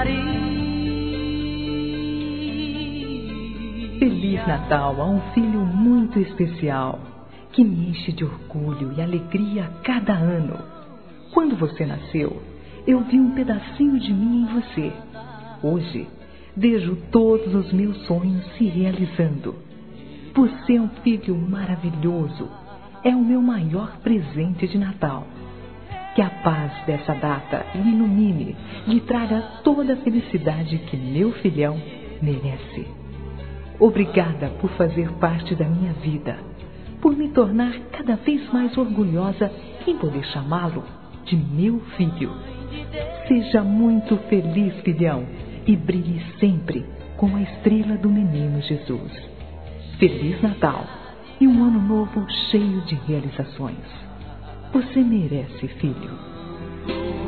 Feliz Natal a um filho muito especial, que me enche de orgulho e alegria a cada ano. Quando você nasceu, eu vi um pedacinho de mim em você. Hoje, vejo todos os meus sonhos se realizando. Você é um filho maravilhoso. É o meu maior presente de Natal. Que a paz dessa data lhe ilumine, lhe traga toda a felicidade que meu filhão merece. Obrigada por fazer parte da minha vida, por me tornar cada vez mais orgulhosa em poder chamá-lo de meu filho. Seja muito feliz, filhão, e brilhe sempre com a estrela do menino Jesus. Feliz Natal e um ano novo cheio de realizações. Você merece, filho.